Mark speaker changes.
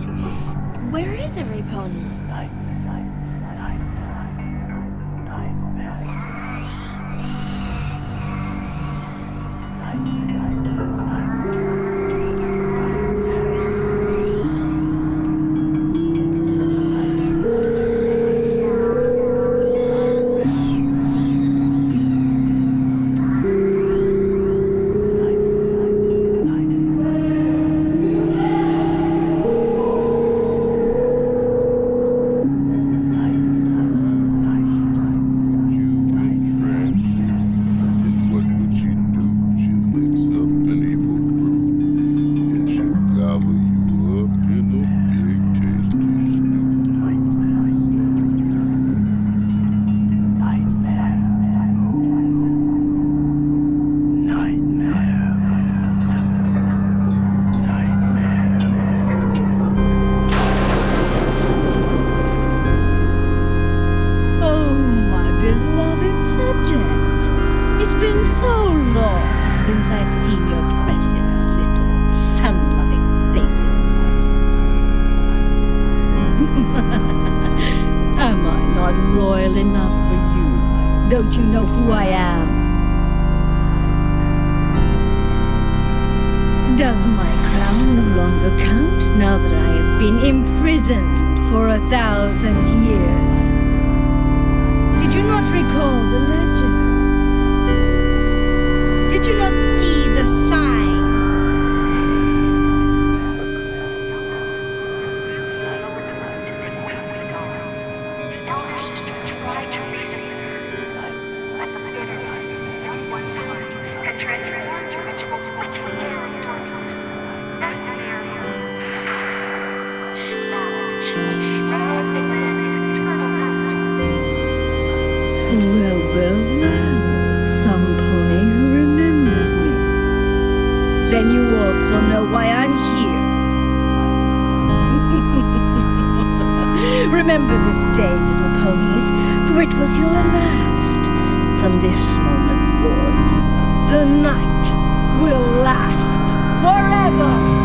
Speaker 1: Where is every pony? Since I've seen your precious little sun-loving faces. Am I not royal enough for you? Don't you know who I am? Does my crown no longer count now that I have been imprisoned for 1,000 years? Did you not recall the legend? Did you not see the signs?
Speaker 2: The elder sister tried to reason with her, but the bitterness in the young one's heart had transformed her into a wicked airy darkness. She vowed that she would shroud the land in eternal night.
Speaker 1: Well, some pony who remembers me. Then you also know why I'm here. Remember this day, little ponies, for it was your last. From this moment forth, the night will last forever.